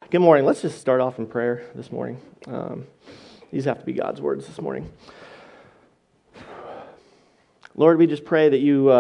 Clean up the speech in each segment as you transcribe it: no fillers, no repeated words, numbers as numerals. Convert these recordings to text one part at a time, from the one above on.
Good morning. Let's just start off in prayer this morning. These have to be God's words this morning. Lord, we just pray that you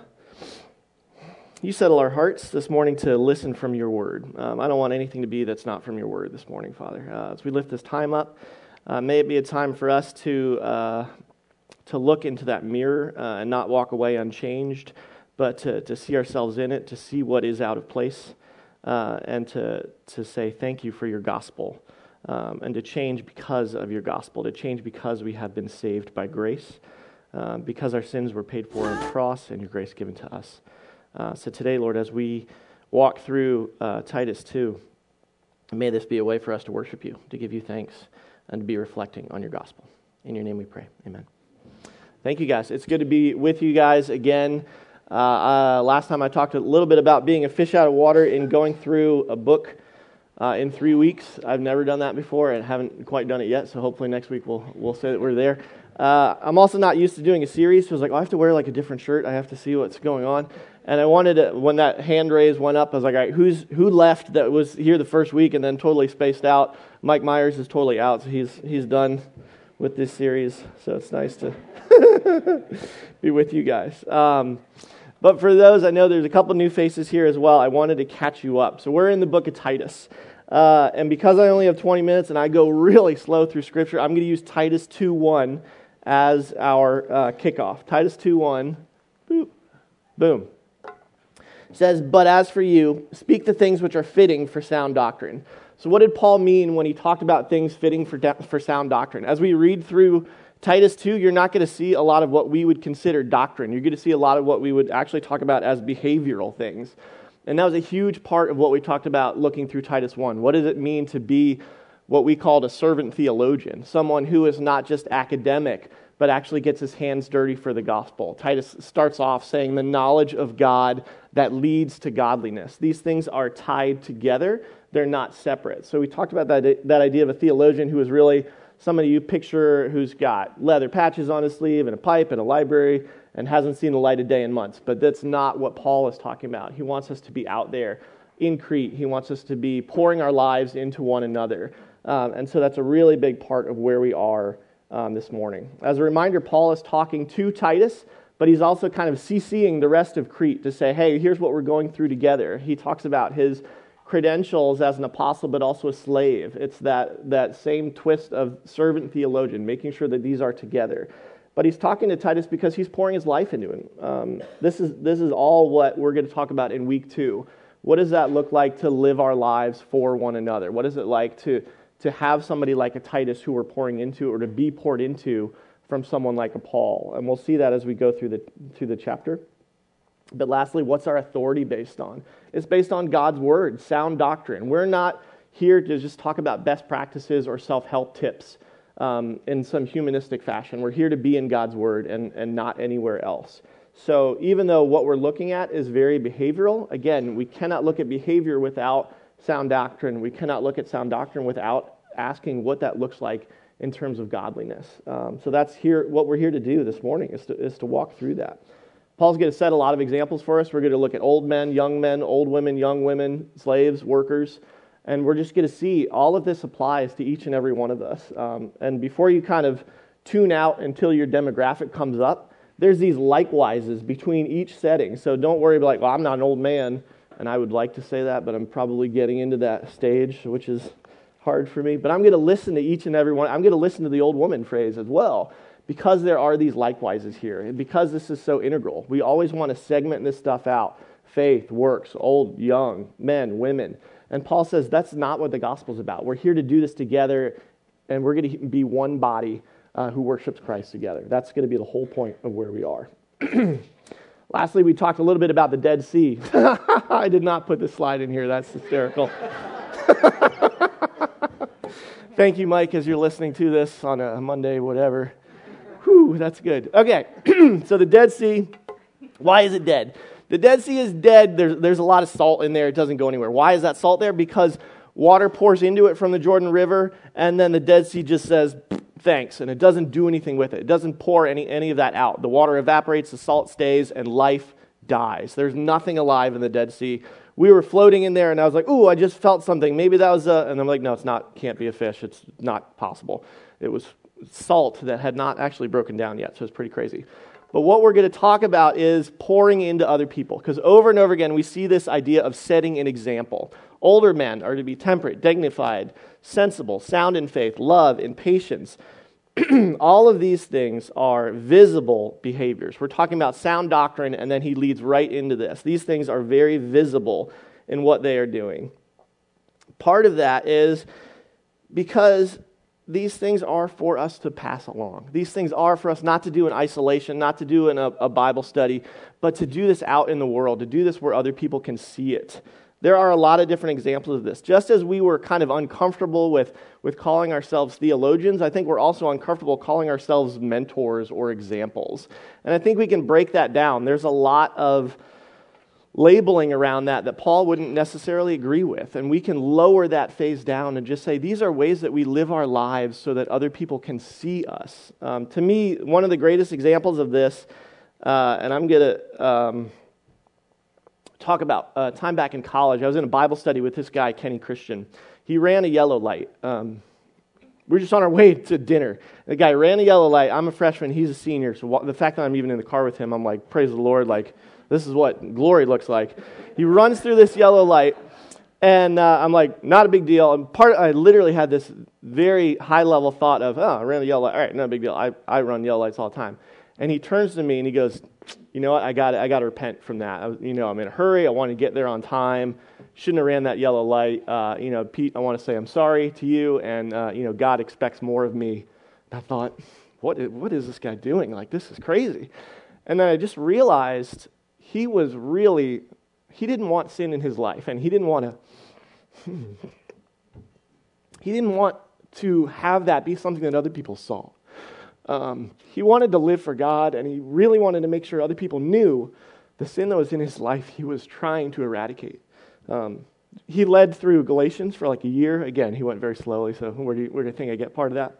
settle our hearts this morning to listen from your word. I don't want anything to be that's not from your word this morning, Father. As we lift this time up, may it be a time for us to look into that mirror and not walk away unchanged, but to see ourselves in it, to see what is out of place. And to say thank you for your gospel, and to change because of your gospel, to change because we have been saved by grace, because our sins were paid for on the cross and your grace given to us. So today, Lord, as we walk through Titus 2, may this be a way for us to worship you, to give you thanks, and to be reflecting on your gospel. In your name we pray. Amen. Thank you, guys. It's good to be with you guys again. Last time I talked a little bit about being a fish out of water and going through a book in 3 weeks. I've never done that before and haven't quite done it yet, so hopefully next week we'll say that we're there. I'm also not used to doing a series, so I was like, I have to wear like a different shirt. I have to see what's going on. And I wanted to, when that hand raise went up, I was like, all right, who left that was here the first week and then totally spaced out? Mike Myers is totally out, so he's done with this series, so it's nice to be with you guys. But for those, I know there's a couple new faces here as well. I wanted to catch you up. So we're in the book of Titus. And because I only have 20 minutes and I go really slow through Scripture, I'm going to use Titus 2:1 as our kickoff. Titus 2:1, boom. It says, "But as for you, speak the things which are fitting for sound doctrine." So what did Paul mean when he talked about things fitting for sound doctrine? As we read through Titus 2, you're not going to see a lot of what we would consider doctrine. You're going to see a lot of what we would actually talk about as behavioral things. And that was a huge part of what we talked about looking through Titus 1. What does it mean to be what we called a servant theologian? Someone who is not just academic, but actually gets his hands dirty for the gospel. Titus starts off saying the knowledge of God that leads to godliness. These things are tied together. They're not separate. So we talked about that idea of a theologian who is really somebody you picture who's got leather patches on his sleeve and a pipe and a library and hasn't seen the light of day in months. But that's not what Paul is talking about. He wants us to be out there in Crete. He wants us to be pouring our lives into one another. And so that's a really big part of where we are this morning. As a reminder, Paul is talking to Titus, but he's also kind of CCing the rest of Crete to say, hey, here's what we're going through together. He talks about his credentials as an apostle, but also a slave. It's that same twist of servant theologian, making sure that these are together. But he's talking to Titus because he's pouring his life into him. This is all what we're going to talk about in week 2. What does that look like to live our lives for one another? What is it like to have somebody like a Titus who we're pouring into, or to be poured into from someone like a Paul? And we'll see that as we go through the chapter. But lastly, what's our authority based on? It's based on God's word, sound doctrine. We're not here to just talk about best practices or self-help tips in some humanistic fashion. We're here to be in God's word and not anywhere else. So even though what we're looking at is very behavioral, again, we cannot look at behavior without sound doctrine. We cannot look at sound doctrine without asking what that looks like in terms of godliness. So that's what we're here to do this morning, is to walk through that. Paul's going to set a lot of examples for us. We're going to look at old men, old women, young women, slaves, workers, and we're just going to see all of this applies to each and every one of us. And before you kind of tune out until your demographic comes up, there's these likewises between each setting. So don't worry about well, I'm not an old man, and I would like to say that, but I'm probably getting into that stage, which is hard for me. But I'm going to listen to each and every one. I'm going to listen to the old woman phrase as well, because there are these likewises here, and because this is so integral. We always want to segment this stuff out. Faith, works, old, young, men, women. And Paul says that's not what the gospel's about. We're here to do this together, and we're going to be one body who worships Christ together. That's going to be the whole point of where we are. Lastly, we talked a little bit about the Dead Sea. I did not put this slide in here. That's hysterical. Thank you, Mike, as you're listening to this on a Monday, whatever. Whew, that's good. Okay, so the Dead Sea, why is it dead? The Dead Sea is dead. There's a lot of salt in there. It doesn't go anywhere. Why is that salt there? Because water pours into it from the Jordan River, and then the Dead Sea just says, thanks, and it doesn't do anything with it. It doesn't pour any of that out. The water evaporates, the salt stays, and life dies. There's nothing alive in the Dead Sea. we were floating in there, and I was like, ooh, I just felt something. Maybe that was and I'm like, no, it's not, can't be a fish. It's not possible. It was salt that had not actually broken down yet, so it's pretty crazy. But what we're going to talk about is pouring into other people, because over and over again, we see this idea of setting an example. Older men are to be temperate, dignified, sensible, sound in faith, love, and patience. All of these things are visible behaviors. We're talking about sound doctrine, and then he leads right into this. These things are very visible in what they are doing. Part of that is because these things are for us to pass along. These things are for us not to do in isolation, not to do in a Bible study, but to do this out in the world, to do this where other people can see it. There are a lot of different examples of this. Just as we were kind of uncomfortable with calling ourselves theologians, I think we're also uncomfortable calling ourselves mentors or examples. And I think we can break that down. There's a lot of labeling around that Paul wouldn't necessarily agree with. And we can lower that phase down and just say, these are ways that we live our lives so that other people can see us. To me, one of the greatest examples of this, and I'm going to talk about time back in college. I was in a Bible study with this guy, Kenny Christian. He ran a yellow light. We were just on our way to dinner. The guy ran a yellow light. I'm a freshman. He's a senior. So the fact that I'm even in the car with him, I'm like, praise the Lord, like, this is what glory looks like. He runs through this yellow light, and I'm like, not a big deal. And I literally had this very high-level thought of, I ran a yellow light. All right, not a big deal. I run yellow lights all the time. And he turns to me and he goes, you know what, I got to repent from that. I'm in a hurry. I want to get there on time. Shouldn't have ran that yellow light. Pete, I want to say I'm sorry to you, and God expects more of me. And I thought, what is this guy doing? Like, this is crazy. And then I just realized he didn't want sin in his life, and he didn't want to have that be something that other people saw. He wanted to live for God, and he really wanted to make sure other people knew the sin that was in his life he was trying to eradicate. He led through Galatians for like a year. Again, he went very slowly, so where do you think I get part of that?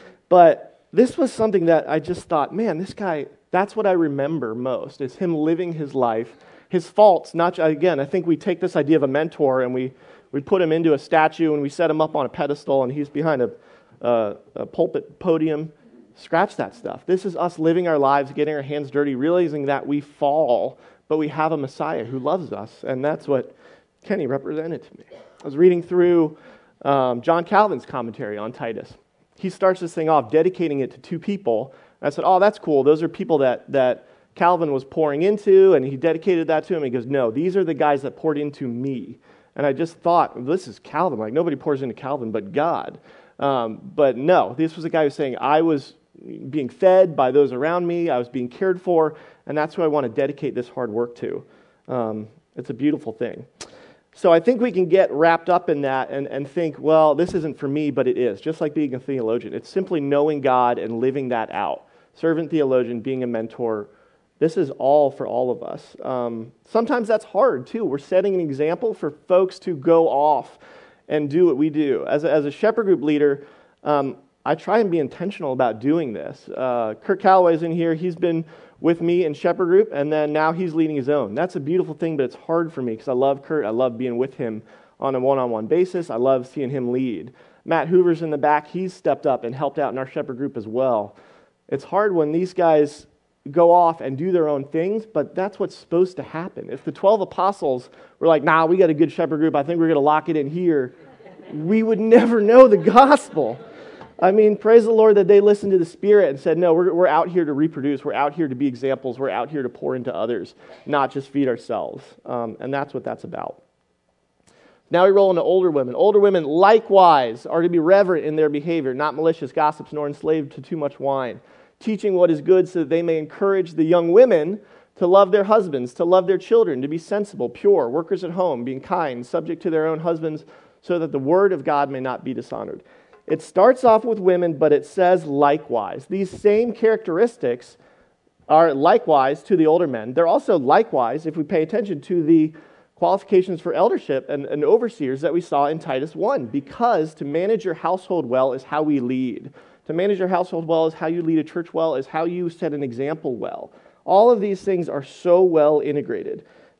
But this was something that I just thought, man, this guy, that's what I remember most, is him living his life. His faults, again, I think we take this idea of a mentor and we put him into a statue and we set him up on a pedestal and he's behind a pulpit podium. Scratch that stuff. This is us living our lives, getting our hands dirty, realizing that we fall, but we have a Messiah who loves us, and that's what Kenny represented to me. I was reading through John Calvin's commentary on Titus. He starts this thing off dedicating it to two people. And I said, oh, that's cool. Those are people that Calvin was pouring into, and he dedicated that to him. He goes, no, these are the guys that poured into me. And I just thought, well, this is Calvin. Like, nobody pours into Calvin but God. But no, this was a guy who was saying, I was being fed by those around me. I was being cared for, and that's who I want to dedicate this hard work to. It's a beautiful thing. So I think we can get wrapped up in that and think, well, this isn't for me, but it is. Just like being a theologian. It's simply knowing God and living that out. Servant theologian, being a mentor, this is all for all of us. Sometimes that's hard, too. We're setting an example for folks to go off and do what we do. As a shepherd group leader, I try and be intentional about doing this. Kurt Calloway's in here. He's been with me in shepherd group, and then now he's leading his own. That's a beautiful thing, but it's hard for me because I love Kurt. I love being with him on a one-on-one basis. I love seeing him lead. Matt Hoover's in the back. He's stepped up and helped out in our shepherd group as well. It's hard when these guys go off and do their own things, but that's what's supposed to happen. If the 12 apostles were like, nah, we got a good shepherd group, I think we're going to lock it in here, we would never know the gospel. I mean, praise the Lord that they listened to the Spirit and said, no, we're out here to reproduce. We're out here to be examples. We're out here to pour into others, not just feed ourselves. And that's what that's about. Now we roll into older women. Older women likewise are to be reverent in their behavior, not malicious, gossips, nor enslaved to too much wine, teaching what is good so that they may encourage the young women to love their husbands, to love their children, to be sensible, pure, workers at home, being kind, subject to their own husbands, so that the word of God may not be dishonored. It starts off with women, but it says likewise. These same characteristics are likewise to the older men. They're also likewise, if we pay attention, to the qualifications for eldership and overseers that we saw in Titus 1, because to manage your household well is how we lead. To manage your household well is how you lead a church well, is how you set an example well. All of these things are so well integrated.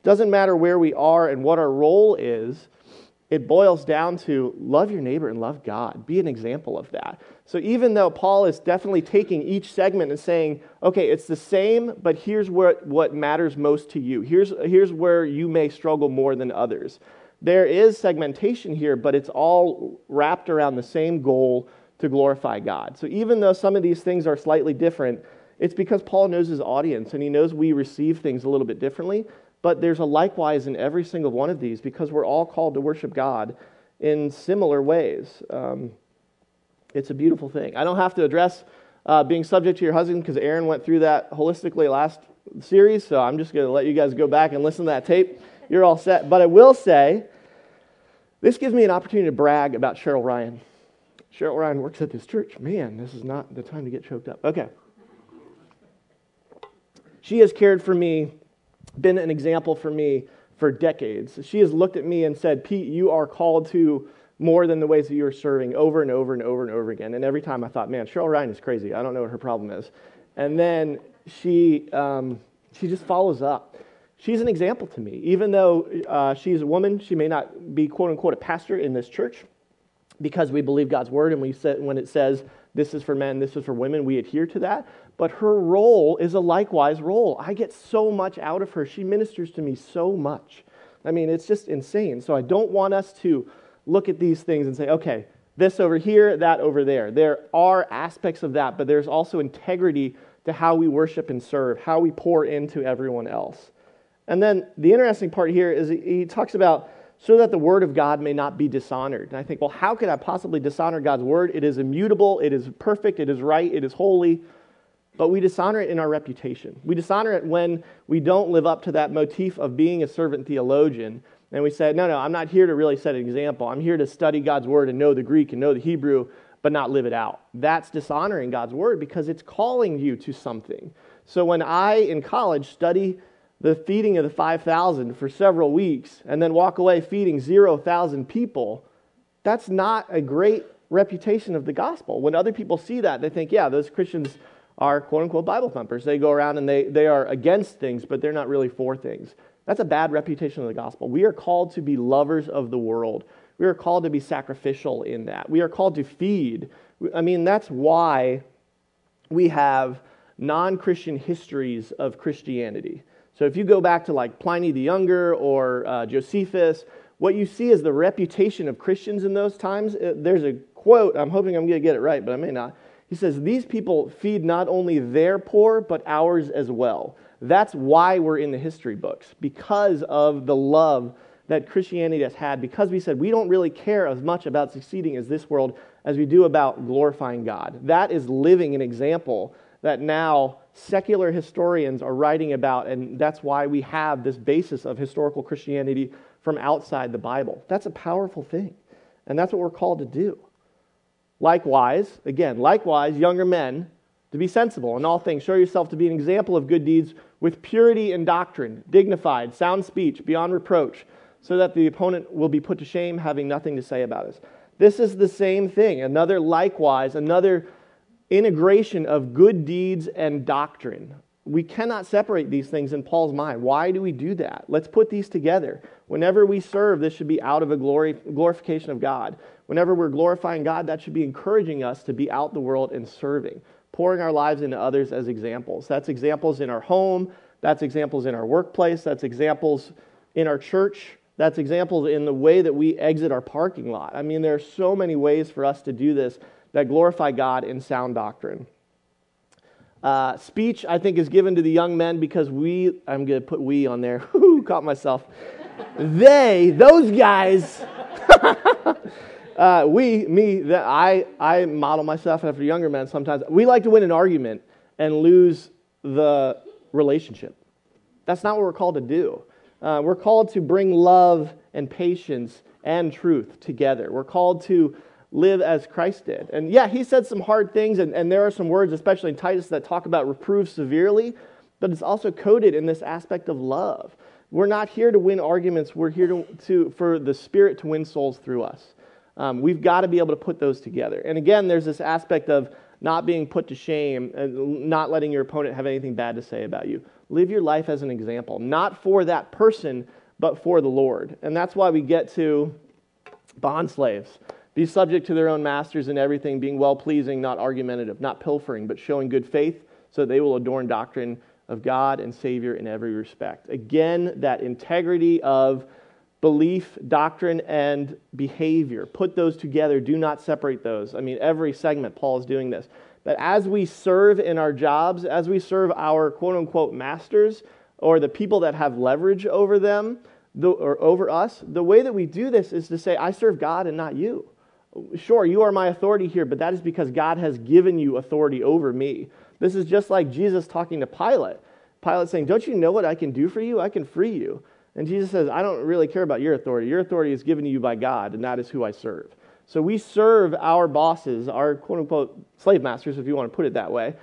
Doesn't matter where we are and what our role is, it boils down to love your neighbor and love God. Be an example of that. So even though Paul is definitely taking each segment and saying, okay, it's the same, but here's what matters most to you. Here's where you may struggle more than others. There is segmentation here, but it's all wrapped around the same goal to glorify God. So even though some of these things are slightly different, it's because Paul knows his audience and he knows we receive things a little bit differently. But there's a likewise in every single one of these because we're all called to worship God in similar ways. It's a beautiful thing. I don't have to address being subject to your husband because Aaron went through that holistically last series, so I'm just going to let you guys go back and listen to that tape. You're all set. But I will say, this gives me an opportunity to brag about Cheryl Ryan. Cheryl Ryan works at this church. Man, this is not the time to get choked up. Okay. She has cared for me, been an example for me for decades. She has looked at me and said, Pete, you are called to more than the ways that you're serving over and over and over and over again. And every time I thought, man, Cheryl Ryan is crazy. I don't know what her problem is. And then she just follows up. She's an example to me. Even though she's a woman, she may not be, quote unquote, a pastor in this church because we believe God's word and when it says this is for men, this is for women, we adhere to that. But her role is a likewise role. I get so much out of her. She ministers to me so much. I mean, it's just insane. So I don't want us to look at these things and say, okay, this over here, that over there. There are aspects of that, but there's also integrity to how we worship and serve, how we pour into everyone else. And then the interesting part here is he talks about so that the word of God may not be dishonored. And I think, well, how could I possibly dishonor God's word? It is immutable, it is perfect, it is right, it is holy. But we dishonor it in our reputation. We dishonor it when we don't live up to that motif of being a servant theologian. And we say, no, I'm not here to really set an example. I'm here to study God's word and know the Greek and know the Hebrew, but not live it out. That's dishonoring God's word because it's calling you to something. So when I, in college, study the feeding of the 5,000 for several weeks and then walk away feeding 0,000 people, that's not a great reputation of the gospel. When other people see that, they think, yeah, those Christians are quote-unquote Bible thumpers. They go around and they are against things, but they're not really for things. That's a bad reputation of the gospel. We are called to be lovers of the world. We are called to be sacrificial in that. We are called to feed. I mean, that's why we have non-Christian histories of Christianity. So if you go back to like Pliny the Younger or Josephus, what you see is the reputation of Christians in those times. There's a quote, I'm hoping I'm going to get it right, but I may not. He says, these people feed not only their poor, but ours as well. That's why we're in the history books, because of the love that Christianity has had, because we said we don't really care as much about succeeding as this world as we do about glorifying God. That is living an example that now secular historians are writing about, and that's why we have this basis of historical Christianity from outside the Bible. That's a powerful thing, and that's what we're called to do. Likewise, younger men, to be sensible in all things, show yourself to be an example of good deeds with purity in doctrine, dignified, sound speech, beyond reproach, so that the opponent will be put to shame, having nothing to say about us. This is the same thing. Another integration of good deeds and doctrine. We cannot separate these things in Paul's mind. Why do we do that? Let's put these together. Whenever we serve, this should be out of a glorification of God. Whenever we're glorifying God, that should be encouraging us to be out in the world and serving, pouring our lives into others as examples. That's examples in our home. That's examples in our workplace. That's examples in our church. That's examples in the way that we exit our parking lot. I mean, there are so many ways for us to do this that glorify God in sound doctrine. Speech, I think, is given to the young men because I'm going to put we on there. Caught myself. Those guys, I model myself after younger men sometimes. We like to win an argument and lose the relationship. That's not what we're called to do. We're called to bring love and patience and truth together. We're called to live as Christ did. And yeah, he said some hard things, and there are some words, especially in Titus, that talk about reprove severely, but it's also coded in this aspect of love. We're not here to win arguments. We're here for the Spirit to win souls through us. We've got to be able to put those together. And again, there's this aspect of not being put to shame and not letting your opponent have anything bad to say about you. live your life as an example, not for that person, but for the Lord. And that's why we get to bond slaves. Be subject to their own masters in everything, being well-pleasing, not argumentative, not pilfering, but showing good faith, so they will adorn doctrine of God and Savior in every respect. Again, that integrity of belief, doctrine, and behavior. Put those together. Do not separate those. I mean, every segment, Paul is doing this. But as we serve in our jobs, as we serve our quote-unquote masters, or the people that have leverage over them, or over us, the way that we do this is to say, I serve God and not you. Sure, you are my authority here, but that is because God has given you authority over me. This is just like Jesus talking to Pilate. Pilate saying, don't you know what I can do for you? I can free you. And Jesus says, I don't really care about your authority. Your authority is given to you by God, and that is who I serve. So we serve our bosses, our quote-unquote slave masters, if you want to put it that way,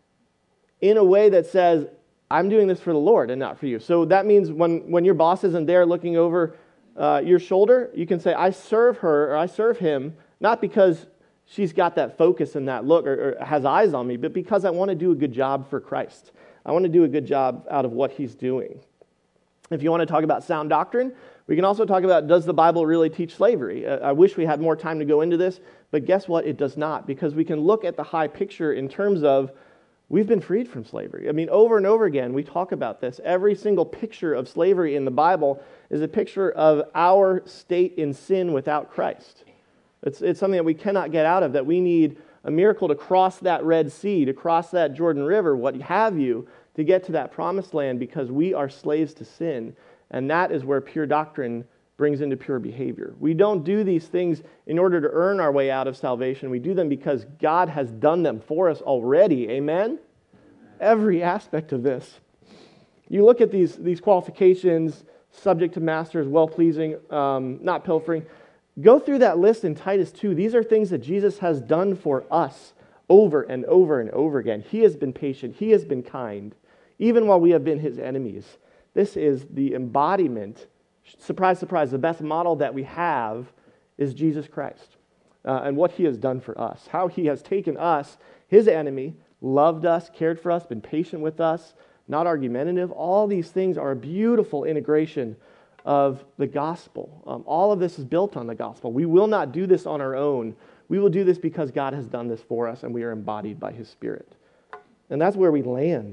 in a way that says, I'm doing this for the Lord and not for you. So that means when your boss isn't there looking over your shoulder, you can say, I serve her or I serve him, not because she's got that focus and that look or has eyes on me, but because I want to do a good job for Christ. I want to do a good job out of what he's doing. If you want to talk about sound doctrine, we can also talk about, does the Bible really teach slavery? I wish we had more time to go into this, but guess what? It does not, because we can look at the high picture in terms of we've been freed from slavery. I mean, over and over again, we talk about this. Every single picture of slavery in the Bible is a picture of our state in sin without Christ. It's something that we cannot get out of, that we need a miracle to cross that Red Sea, to cross that Jordan River, what have you, to get to that promised land, because we are slaves to sin. And that is where pure doctrine brings into pure behavior. We don't do these things in order to earn our way out of salvation. We do them because God has done them for us already. Amen? Every aspect of this. You look at these qualifications, subject to masters, well-pleasing, not pilfering. Go through that list in Titus 2. These are things that Jesus has done for us over and over and over again. He has been patient. He has been kind, even while we have been his enemies. This is the embodiment. Surprise, surprise, the best model that we have is Jesus Christ and what he has done for us. How he has taken us, his enemy, loved us, cared for us, been patient with us, not argumentative. All these things are a beautiful integration of the gospel. All of this is built on the gospel. We will not do this on our own. We will do this because God has done this for us and we are embodied by his Spirit. And that's where we land.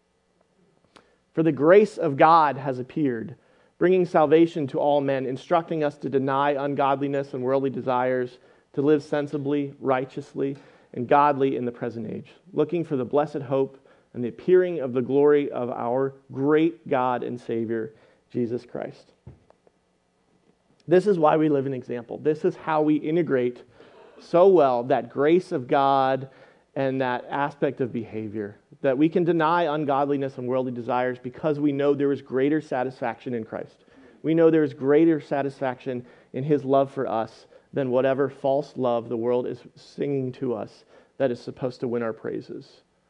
For the grace of God has appeared, bringing salvation to all men, instructing us to deny ungodliness and worldly desires, to live sensibly, righteously, and godly in the present age, looking for the blessed hope and the appearing of the glory of our great God and Savior, Jesus Christ. This is why we live an example. This is how we integrate so well that grace of God and that aspect of behavior, that we can deny ungodliness and worldly desires because we know there is greater satisfaction in Christ. We know there is greater satisfaction in his love for us than whatever false love the world is singing to us that is supposed to win our praises.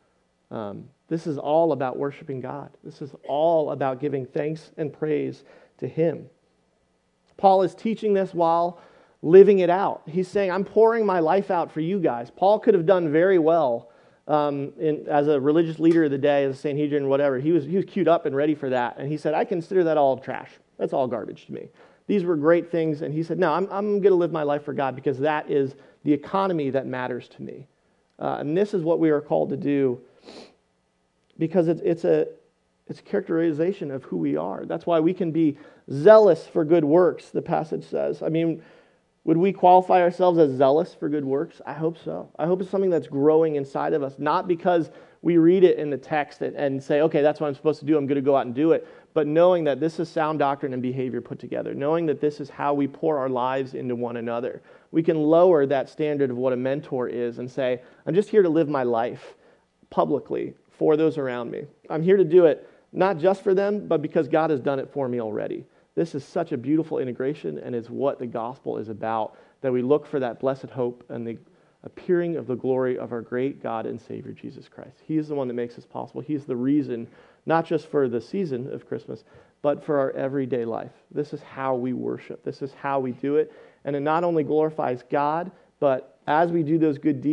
This is all about worshiping God. This is all about giving thanks and praise to him. Paul is teaching this while living it out. He's saying, I'm pouring my life out for you guys. Paul could have done very well as a religious leader of the day, as a Sanhedrin, whatever. He was queued up and ready for that. And he said, I consider that all trash. That's all garbage to me. These were great things. And he said, no, I'm going to live my life for God because that is the economy that matters to me. And this is what we are called to do because it's a characterization of who we are. That's why we can be zealous for good works, the passage says. I mean, would we qualify ourselves as zealous for good works? I hope so. I hope it's something that's growing inside of us, not because we read it in the text and say, okay, that's what I'm supposed to do, I'm going to go out and do it, but knowing that this is sound doctrine and behavior put together, knowing that this is how we pour our lives into one another. We can lower that standard of what a mentor is and say, I'm just here to live my life publicly for those around me. I'm here to do it not just for them, but because God has done it for me already. This is such a beautiful integration and is what the gospel is about, that we look for that blessed hope and the appearing of the glory of our great God and Savior, Jesus Christ. He is the one that makes this possible. He's the reason, not just for the season of Christmas, but for our everyday life. This is how we worship. This is how we do it. And it not only glorifies God, but as we do those good deeds,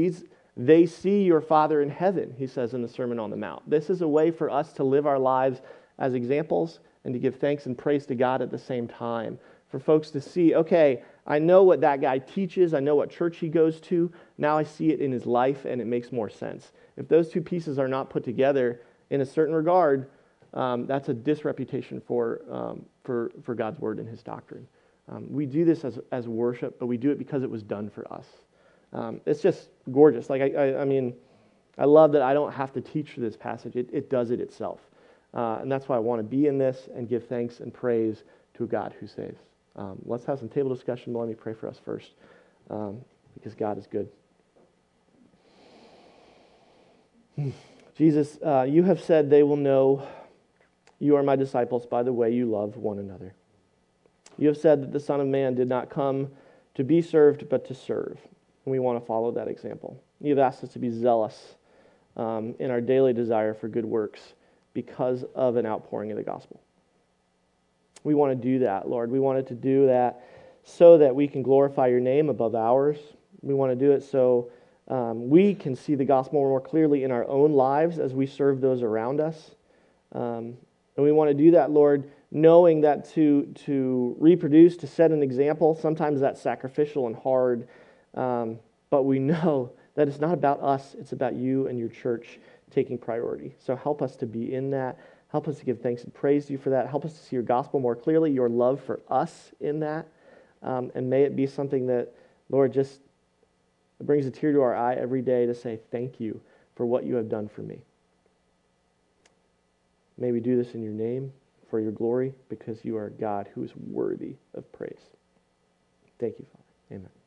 They see your Father in heaven, he says in the Sermon on the Mount. This is a way for us to live our lives as examples and to give thanks and praise to God at the same time. For folks to see, okay, I know what that guy teaches, I know what church he goes to, now I see it in his life and it makes more sense. If those two pieces are not put together in a certain regard, that's a disreputation for God's word and his doctrine. We do this as worship, but we do it because it was done for us. It's just gorgeous. Like I mean, I love that I don't have to teach this passage. It does it itself. And that's why I want to be in this and give thanks and praise to a God who saves. Let's have some table discussion, but let me pray for us first, because God is good. Jesus, you have said they will know you are my disciples by the way you love one another. You have said that the Son of Man did not come to be served, but to serve. And we want to follow that example. You have asked us to be zealous in our daily desire for good works because of an outpouring of the gospel. We want to do that, Lord. We wanted to do that so that we can glorify your name above ours. We want to do it so we can see the gospel more clearly in our own lives as we serve those around us. And we want to do that, Lord, knowing that to reproduce, to set an example, sometimes that's sacrificial and hard. But we know that it's not about us, it's about you and your church taking priority. So help us to be in that. Help us to give thanks and praise to you for that. Help us to see your gospel more clearly, your love for us in that. And may it be something that, Lord, just brings a tear to our eye every day to say thank you for what you have done for me. May we do this in your name, for your glory, because you are God who is worthy of praise. Thank you, Father. Amen.